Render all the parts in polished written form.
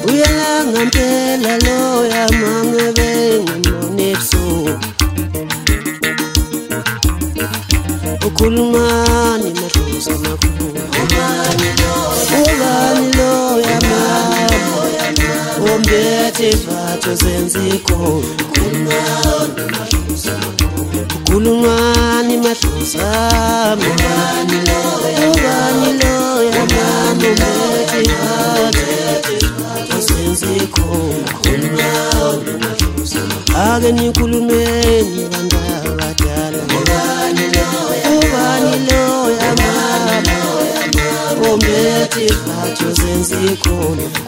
uyalanga mpela loya mangebe ngonepso ukhulumani madlozi amakhulu ubani loya mama ombethe vatho zenziko ukhulumani madlozi ubani loya mama ombethe vatho zenziko ake nikhulumeni bandabadala ubani loya mama ombethe vatho zenziko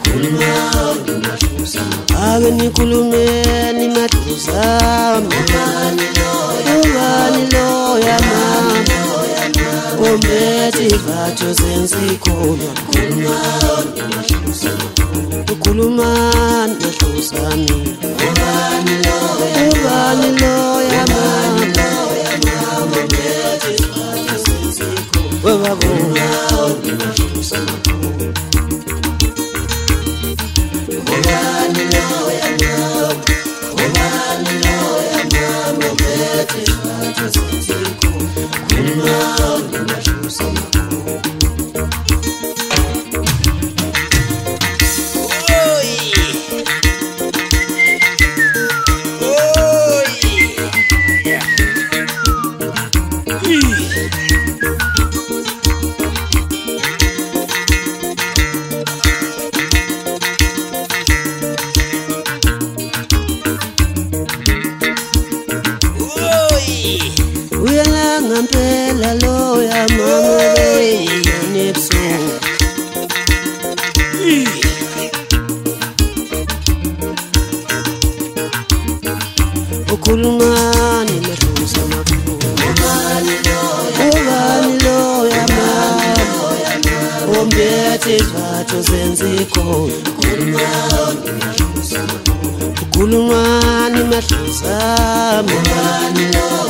ake nikhulumeni madlozi ubani loya mama ombethe vatho zenziko ukhulumani madlozi ubani loya mama ombethe vatho zenziko webabona uyalanga mpela loya mama ngonepso ukhulumani madlozi amakhulu ubani loya mama ombethe vatho zenziko ukhulumani madlozi ubani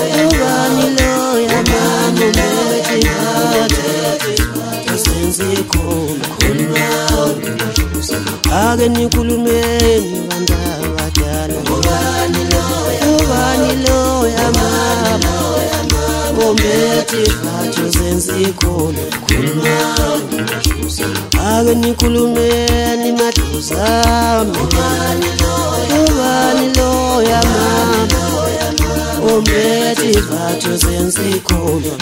loya mama ombethe vatho zenziko ake nikhulumeni bandabadala ubani loya mama ombethe vatho zenziko ake nikhulumeni madlozi ubani loya mama ombethe vatho zenziko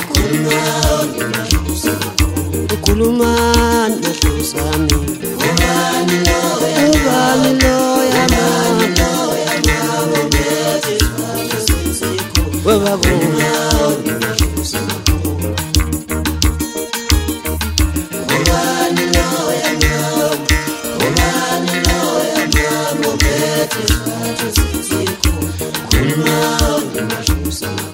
ukhulumani madlozi ubani loya mama ombethe vatho zenziko webabona so